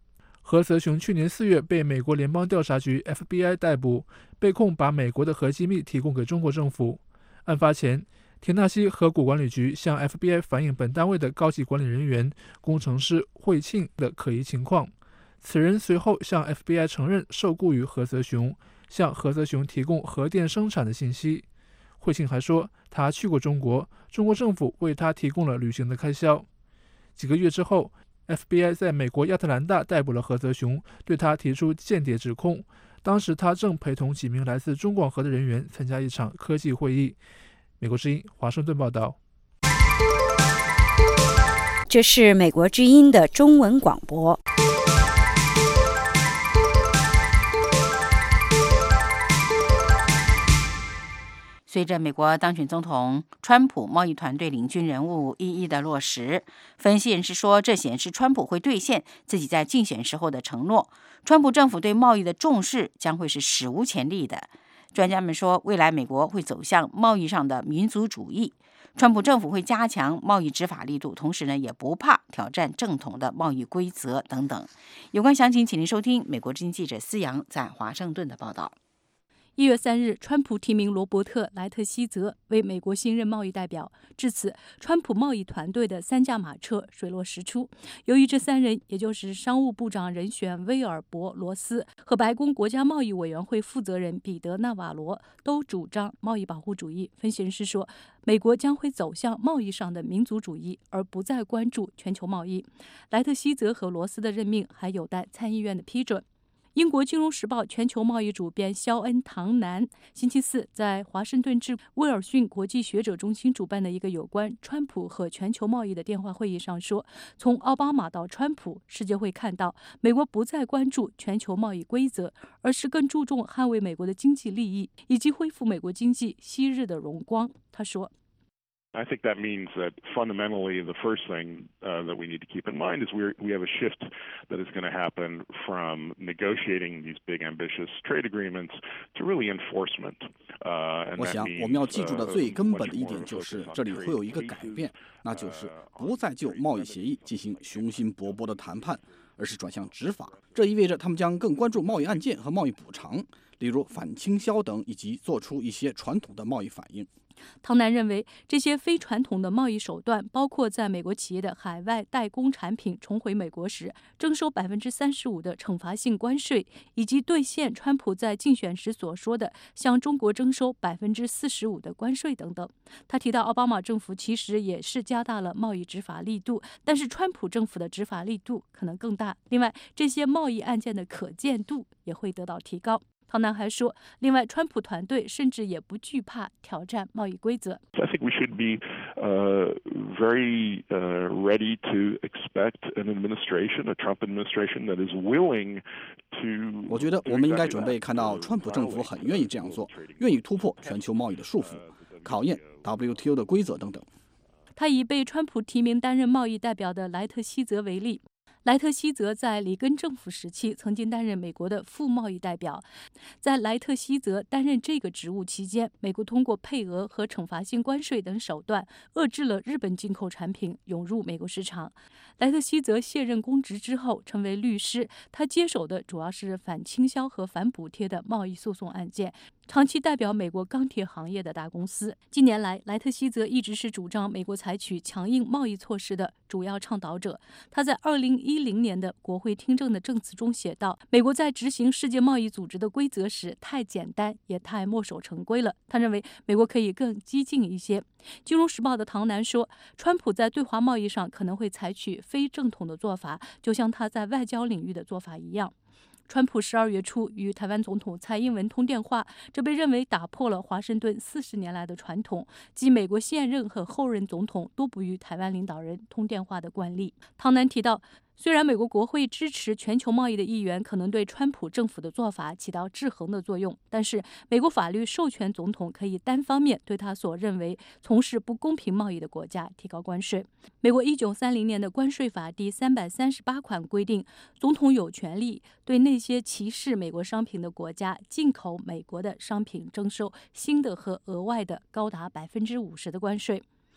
何泽雄去年4月被美国联邦调查局 FBI 逮捕，被控把美国的核机密提供给中国政府。案发前，田纳西河谷管理局向 FBI 反映本单位的高级管理人员工程师惠庆的可疑情况。此人随后向 FBI 承认受雇于何泽雄，向何泽雄提供核电生产的信息。惠庆还说，他去过中国，中国政府为他提供了旅行的开销。几个月之后， FBI 在美国亚特兰大逮捕了何泽雄，对他提出间谍指控。当时他正陪同几名来自中广核的人员参加一场科技会议。美国之音华盛顿报道。 这是美国之音的中文广播。 随着美国当选总统川普贸易团队领军人物一一的落实，分析人士说，这显示川普会兑现自己在竞选时候的承诺。川普政府对贸易的重视将会是史无前例的。专家们说，未来美国会走向贸易上的民族主义。川普政府会加强贸易执法力度，同时呢，也不怕挑战正统的贸易规则等等。有关详情，请您收听美国之音记者思阳在华盛顿的报道。 1月3日，川普提名罗伯特·莱特希泽为美国新任贸易代表。至此，川普贸易团队的3驾马车水落石出。由于这3人，也就是商务部长人选威尔伯·罗斯和白宫国家贸易委员会负责人彼得·纳瓦罗，都主张贸易保护主义。分析人士说，美国将会走向贸易上的民族主义，而不再关注全球贸易。莱特希泽和罗斯的任命还有待参议院的批准。英国金融时报全球贸易主编肖恩·唐南星期四在华盛顿至威尔逊国际学者中心主办的一个有关川普和全球贸易的电话会议上说，从奥巴马到川普，世界会看到美国不再关注全球贸易规则，而是更注重捍卫美国的经济利益，以及恢复美国经济昔日的荣光。他说 I think that means that fundamentally the first thing that we need to keep in mind is we have a shift that is going to happen from negotiating these big ambitious trade agreements to really enforcement. 我想我们要记住的最根本的一点就是，这里会有一个改变，那就是不再就贸易协议进行雄心勃勃的谈判，而是转向执法。这意味着他们将更关注贸易案件和贸易补偿，例如反倾销等，以及做出一些传统的贸易反应。 唐南认为，这些非传统的贸易手段包括在美国企业的海外代工产品重回美国时征收35%的惩罚性关税，以及兑现川普在竞选时所说的向中国征收45%的关税等等。他提到，奥巴马政府其实也是加大了贸易执法力度，但是川普政府的执法力度可能更大。另外，这些贸易案件的可见度也会得到提高。唐南还说，另外，川普团队甚至也不惧怕挑战贸易规则。 I think we should be very ready to expect an administration, a Trump administration that is willing to. 我觉得我们应该准备看到川普政府很愿意这样做，愿意突破全球贸易的束缚，考验 WTO 的规则等等。 他以被川普提名担任贸易代表的莱特希泽为例。莱特希泽在里根政府时期曾经担任美国的副贸易代表。在莱特希泽担任这个职务期间，美国通过配额和惩罚性关税等手段遏制了日本进口产品涌入美国市场。莱特希泽卸任公职之后成为律师，他接手的主要是反倾销和反补贴的贸易诉讼案件，长期代表美国钢铁行业的大公司。近年来，莱特希泽一直是主张美国采取强硬贸易措施的主要倡导者。他在2010年的国会听证的证词中写道，美国在执行世界贸易组织的规则时太简单也太墨守成规了。他认为美国可以更激进一些。金融时报的唐南说，川普在对华贸易上可能会采取非正统的做法，就像他在外交领域的做法一样。川普12月初与台湾总统蔡英文通电话，这被认为打破了华盛顿40年来的传统，即美国现任和后任总统都不与台湾领导人通电话的惯例。唐南提到，虽然美国国会支持全球贸易的议员可能对川普政府的做法起到制衡的作用，但是美国法律授权总统可以单方面对他所认为从事不公平贸易的国家提高关税。美国1930年的关税法第338款规定，总统有权利对那些歧视美国商品的国家进口美国的商品征收新的和额外的高达50%的关税。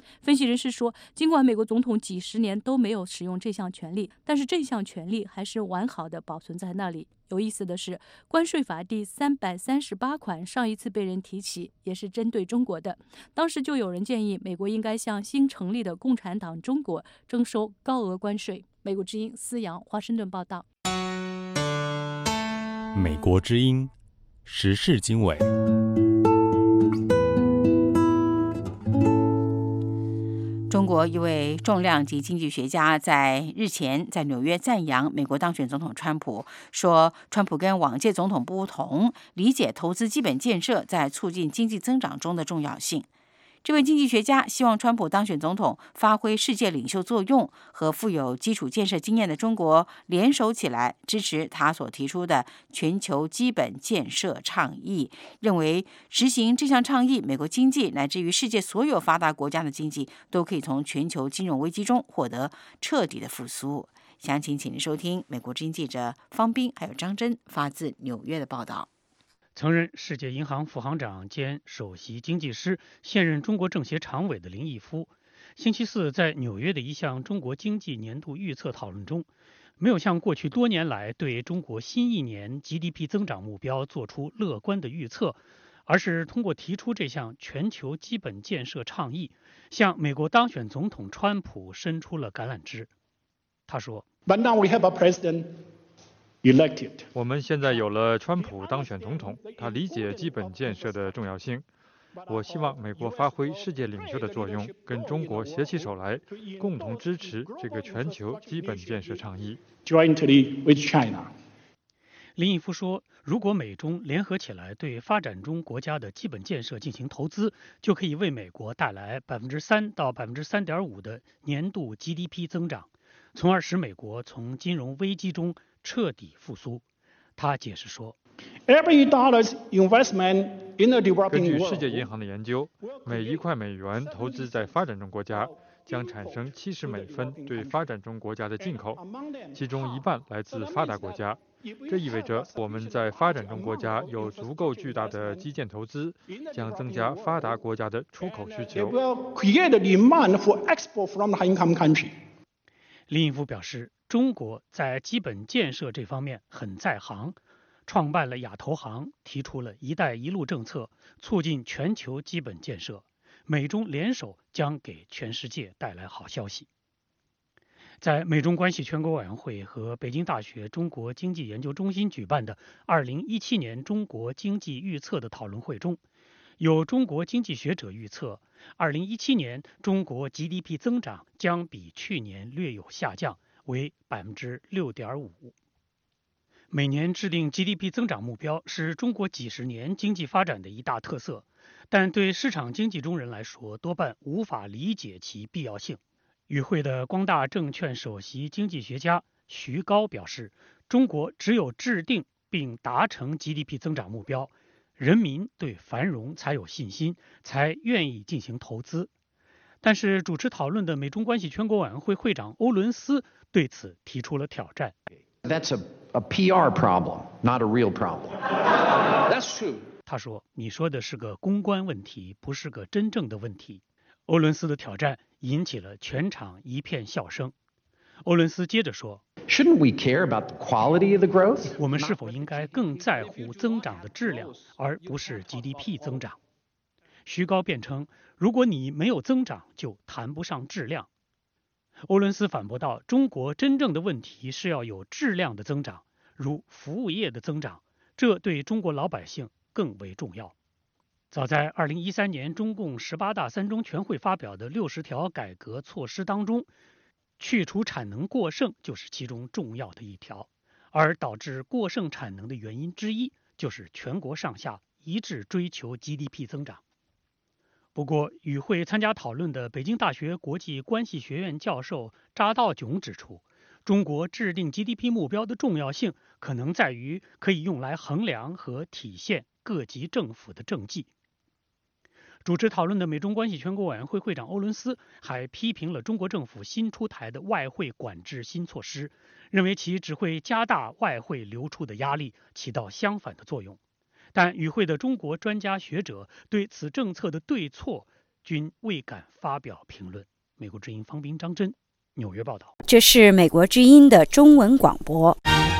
分析人士说，尽管美国总统几十年都没有使用这项权利，但是这项权利还是完好的保存在那里。有意思的是，关税法第338款上一次被人提起，也是针对中国的。当时就有人建议，美国应该向新成立的共产党中国征收高额关税。美国之音思阳华盛顿报道。 美国之音时事经纬。 中国一位重量级经济学家在日前在纽约赞扬美国当选总统川普，说川普跟往届总统不同，理解投资基本建设在促进经济增长中的重要性。这位经济学家希望川普当选总统发挥世界领袖作用，和富有基础建设经验的中国联手起来，支持他所提出的全球基本建设倡议，认为实行这项倡议，美国经济乃至于世界所有发达国家的经济都可以从全球金融危机中获得彻底的复苏。详情请您收听美国之音记者方斌还有张真发自纽约的报道。 曾任世界银行副行长兼首席经济师、现任中国政协常委的林毅夫，星期四在纽约的一项中国经济年度预测讨论中，没有像过去多年来对中国新一年 GDP 增长目标做出乐观的预测，而是通过提出这项全球基本建设倡议，向美国当选总统川普伸出了橄榄枝。他说 But now we have a president elected. 我们现在有了川普当选总统，他理解基本建设的重要性。我希望美国发挥世界领袖的作用，跟中国携起手来，共同支持这个全球基本建设倡议。 Jointly with China. 林毅夫说，如果美中联合起来对发展中国家的基本建设进行投资，就可以为美国带来3%到3.5%的年度 GDP 增长，从而使美国从金融危机中彻底复苏。他解释说， 根据世界银行的研究，每1块美元投资在发展中国家，将产生70美分对发展中国家的进口，其中1半来自发达国家。这意味着我们在发展中国家有足够巨大的基建投资，将增加发达国家的出口需求。 林毅夫表示，中国在基本建设这方面很在行，创办了亚投行，提出了“一带一路”政策，促进全球基本建设。美中联手将给全世界带来好消息。在美中关系全国委员会和北京大学中国经济研究中心举办的2017年中国经济预测的讨论会中，有中国经济学者预测，2017年中国 GDP 增长将比去年略有下降，为6.5%。每年制定 GDP 增长目标是中国几十年经济发展的一大特色，但对市场经济中人来说，多半无法理解其必要性。与会的光大证券首席经济学家徐高表示，中国只有制定并达成 GDP 增长目标，人民对繁荣才有信心，才愿意进行投资。但是主持讨论的美中关系全国委员会会长欧伦斯对此提出了挑战。 That's a PR problem, not a real problem. That's true. 他说，你说的是个公关问题，不是个真正的问题。欧伦斯的挑战引起了全场一片笑声。欧伦斯接着说 Shouldn't we care about the quality of the growth? 我们是否应该更在乎增长的质量，而不是 GDP 增长？徐高辩称，如果你没有增长，就谈不上质量。欧伦斯反驳道，中国真正的问题是要有质量的增长，如服务业的增长，这对中国老百姓更为重要。早在2013年中共18大3中全会发表的60条改革措施当中，去除产能过剩就是其中重要的一条，而导致过剩产能的原因之一就是全国上下一致追求 GDP 增长。不过，与会参加讨论的北京大学国际关系学院教授查道炯指出，中国制定 GDP 目标的重要性可能在于可以用来衡量和体现各级政府的政绩。主持讨论的美中关系全国委员会会长欧伦斯还批评了中国政府新出台的外汇管制新措施，认为其只会加大外汇流出的压力，起到相反的作用。但与会的中国专家学者对此政策的对错均未敢发表评论。美国之音方斌、张真纽约报道。 这是美国之音的中文广播。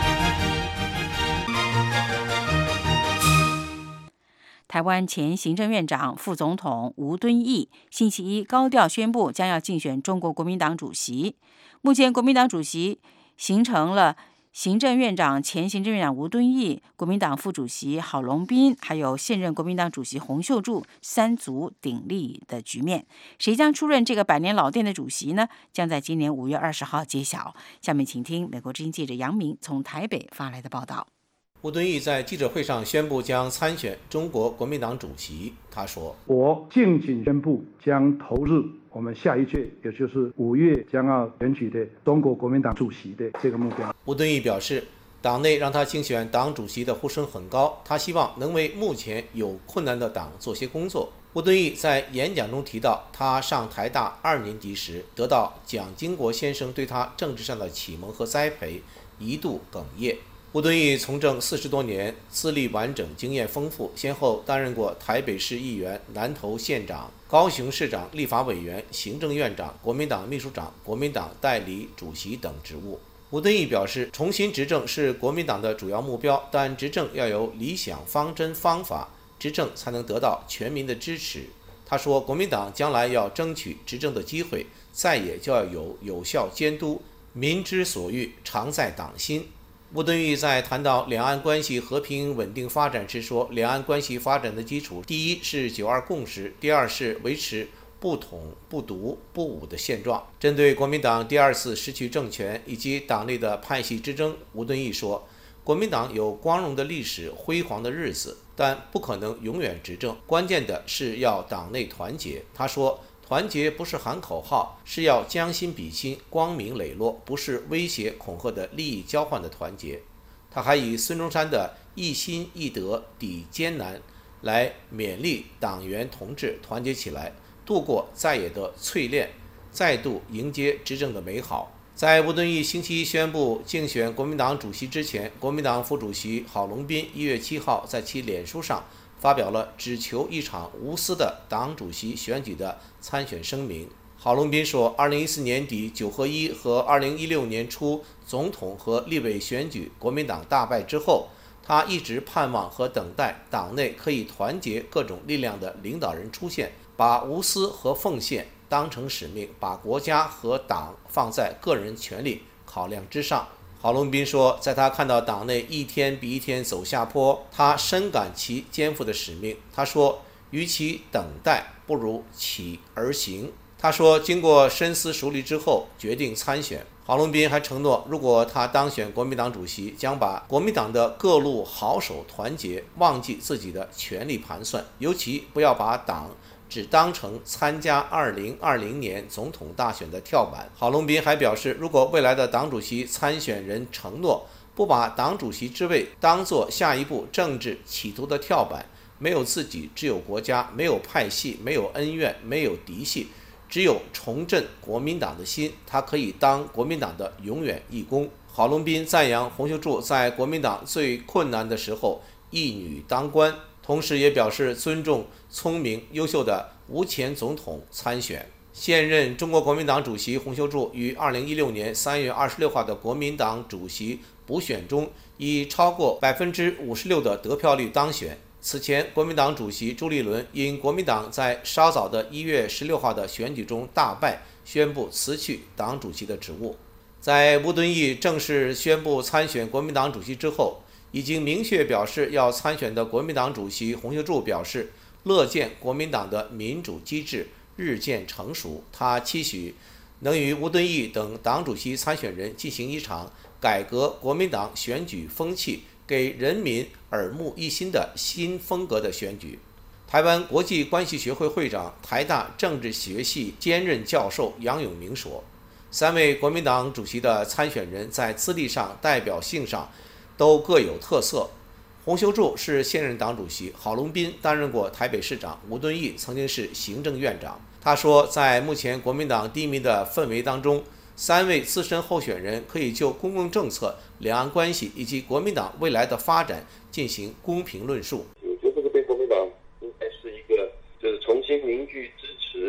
台湾前行政院长、副总统吴敦义星期一高调宣布将要竞选中国国民党主席。目前国民党主席形成了前行政院长吴敦义、国民党副主席郝龙斌，还有现任国民党主席洪秀柱三足鼎立的局面。谁将出任这个百年老店的主席呢？将在今年5月20号揭晓。下面请听美国之音记者杨明从台北发来的报道。 吴敦义在记者会上宣布将参选中国国民党主席。他说：“ 我敬谨宣布将投入我们下一届，也就是5月将要选举的中国国民党主席的这个目标。” 吴敦义表示，党内让他竞选党主席的呼声很高，他希望能为目前有困难的党做些工作。吴敦义在演讲中提到，他上台大2年级时得到蒋经国先生对他政治上的启蒙和栽培，一度哽咽。吴敦义从政40多年，资历完整，经验丰富，先后担任过台北市议员、南投县长、高雄市长、立法委员、行政院长、国民党秘书长、国民党代理主席等职务。吴敦义表示，重新执政是国民党的主要目标，但执政要有理想、方针、方法，执政才能得到全民的支持。他说，国民党将来要争取执政的机会，在野就要有有效监督，民之所欲，常在党心。吴敦义在谈到两岸关系和平稳定发展时说，两岸关系发展的基础，第一是9·2共识，第二是维持不统、不独、不武的现状。针对国民党第2次失去政权以及党内的派系之争，吴敦义说，国民党有光荣的历史、辉煌的日子，但不可能永远执政，关键的是要党内团结。他说，团结不是喊口号，是要将心比心，光明磊落，不是威胁恐吓的利益交换的团结。他还以孙中山的一心一德抵艰难来勉励党员同志团结起来，度过在野的淬炼，再度迎接执政的美好。在吴敦义星期一宣布竞选国民党主席之前，国民党副主席郝龙斌1月7号在其脸书上发表了只求一场无私的党主席选举的参选声明。郝龙斌说，2014年底9合1和2016年初总统和立委选举国民党大败之后，他一直盼望和等待党内可以团结各种力量的领导人出现，把无私和奉献当成使命，把国家和党放在个人权利考量之上。郝龙斌说，在他看到党内一天比一天走下坡，他深感其肩负的使命。他说，与其等待，不如起而行。他说，经过深思熟虑之后，决定参选。郝龙斌还承诺，如果他当选国民党主席，将把国民党的各路好手团结，忘记自己的权力盘算，尤其不要把党只当成参加2020年总统大选的跳板。郝龙斌还表示，如果未来的党主席参选人承诺不把党主席之位当作下一步政治企图的跳板，没有自己，只有国家，没有派系，没有恩怨，没有嫡系，只有重振国民党的心，他可以当国民党的永远义工。郝龙斌赞扬洪秀柱在国民党最困难的时候一女当官，同时也表示尊重聪明优秀的吴前总统参选。现任中国国民党主席洪秀柱于2016年3月26号的国民党主席补选中，以超过56%的得票率当选。此前，国民党主席朱立伦因国民党在稍早的1月16号的选举中大败，宣布辞去党主席的职务。在吴敦义正式宣布参选国民党主席之后，已经明确表示要参选的国民党主席洪秀柱表示，乐见国民党的民主机制日渐成熟，他期许能与吴敦义等党主席参选人进行一场改革国民党选举风气，给人民耳目一新的新风格的选举。台湾国际关系学会会长、台大政治学系兼任教授杨永明说，3位国民党主席的参选人在资历上、代表性上都各有特色。洪秀柱是现任党主席，郝龙斌担任过台北市长，吴敦义曾经是行政院长。他说，在目前国民党低迷的氛围当中，3位资深候选人可以就公共政策、两岸关系以及国民党未来的发展进行公平论述。 我觉得这个对国民党应该是一个就是重新凝聚支持，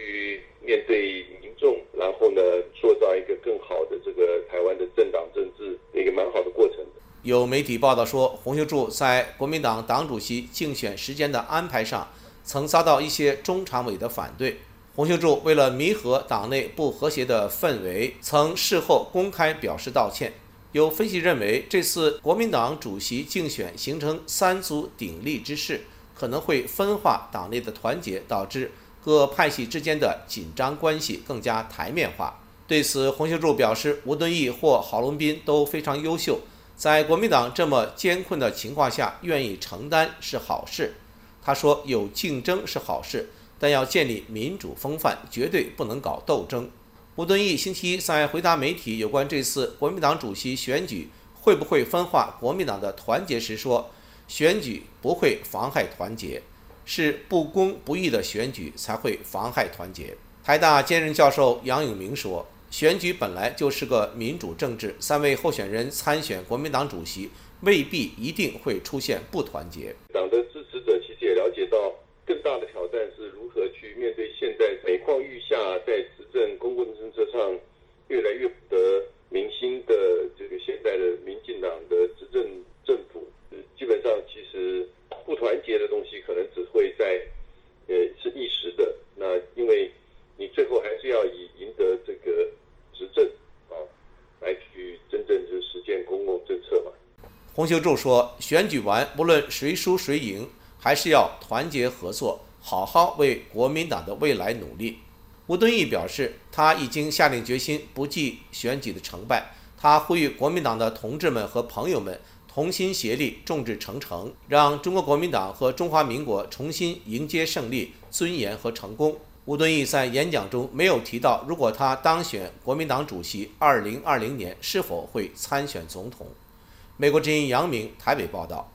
去面对民众，然后呢，塑造一个更好的这个台湾的政党政治一个蛮好的过程。 有媒体报道说，洪秀柱在国民党党主席竞选时间的安排上，曾遭到一些中常委的反对。洪秀柱为了弥合党内不和谐的氛围，曾事后公开表示道歉。有分析认为，这次国民党主席竞选形成三足鼎立之势，可能会分化党内的团结，导致各派系之间的紧张关系更加台面化。对此，洪秀柱表示，吴敦义或郝龙斌都非常优秀，在国民党这么艰困的情况下，愿意承担是好事。他说，有竞争是好事，但要建立民主风范，绝对不能搞斗争。吴敦义星期一在回答媒体有关这次国民党主席选举会不会分化国民党的团结时说，选举不会妨害团结，是不公不义的选举才会妨害团结。台大兼任教授杨永明说，选举本来就是个民主政治，3位候选人参选国民党主席，未必一定会出现不团结。 党的支持者其实也了解到，更大的挑战是如何去面对现在每况愈下，在执政公共政策上越来越不得民心的这个现在的民进党的执政政府，基本上其实不团结的东西可能只会在是一时的。那因为你最后还是要以赢得这个执政来去真正就是实践公共政策嘛。 洪秀柱说，选举完不论谁输谁赢，还是要团结合作，好好为国民党的未来努力。吴敦义表示，他已经下定决心不计选举的成败，他呼吁国民党的同志们和朋友们同心协力，众志成城，让中国国民党和中华民国重新迎接胜利、尊严和成功。吴敦义在演讲中没有提到，如果他当选国民党主席，2020年是否会参选总统。美国之音杨明台北报道。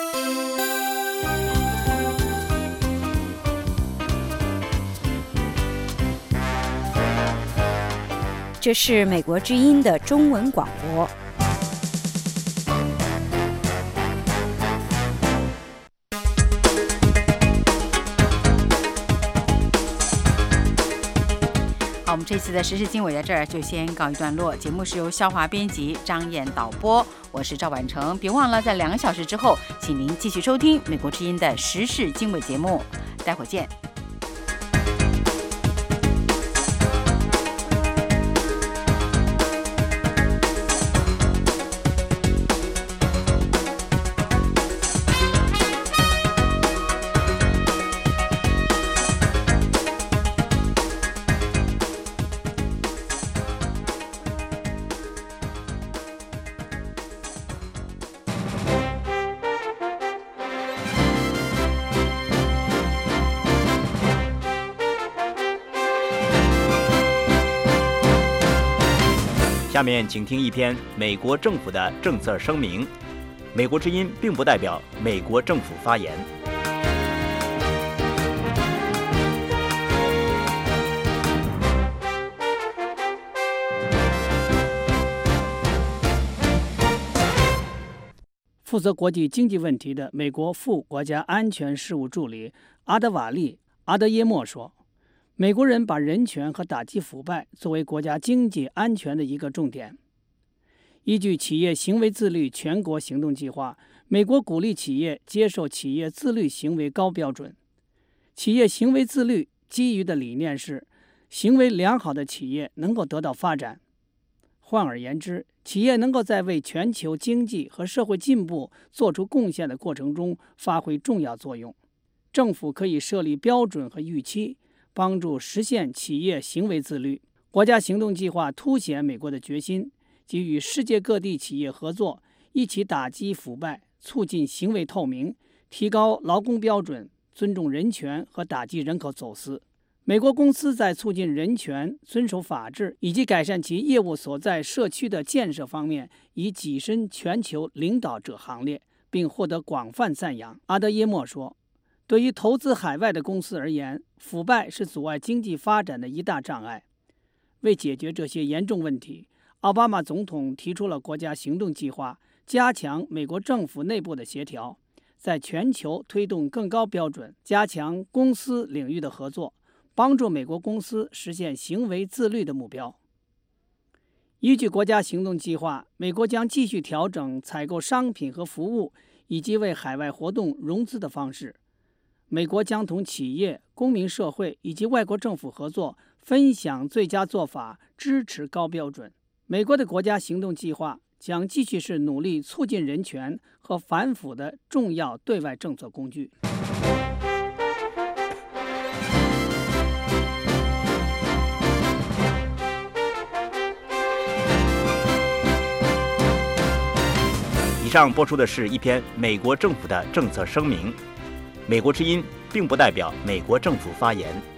这是美国之音的中文广播。 好，我们这次的时事经纬在这儿就先告一段落。节目是由肖华编辑，张燕导播，我是赵婉成。别忘了在2个小时之后，请您继续收听美国之音的时事经纬节目。待会儿见。 下面请听一篇美国政府的政策声明。美国之音并不代表美国政府发言。 负责国际经济问题的美国副国家安全事务助理阿德瓦利·阿德耶莫说，美国人把人权和打击腐败作为国家经济安全的一个重点。依据企业行为自律全国行动计划，美国鼓励企业接受企业自律行为高标准。企业行为自律基于的理念是，行为良好的企业能够得到发展。换而言之，企业能够在为全球经济和社会进步做出贡献的过程中发挥重要作用。政府可以设立标准和预期，帮助实现企业行为自律。国家行动计划凸显美国的决心，即与世界各地企业合作，一起打击腐败，促进行为透明，提高劳工标准，尊重人权和打击人口走私。美国公司在促进人权、遵守法治以及改善其业务所在社区的建设方面，已跻身全球领导者行列，并获得广泛赞扬。阿德耶莫说，对于投资海外的公司而言，腐败是阻碍经济发展的一大障碍。为解决这些严重问题，奥巴马总统提出了国家行动计划，加强美国政府内部的协调，在全球推动更高标准，加强公司领域的合作， 帮助美国公司实现行为自律的目标。依据国家行动计划，美国将继续调整采购商品和服务以及为海外活动融资的方式。美国将同企业、公民社会以及外国政府合作，分享最佳做法，支持高标准。美国的国家行动计划将继续是努力促进人权和反腐的重要对外政策工具。 以上播出的是一篇美国政府的政策声明。美国之音并不代表美国政府发言。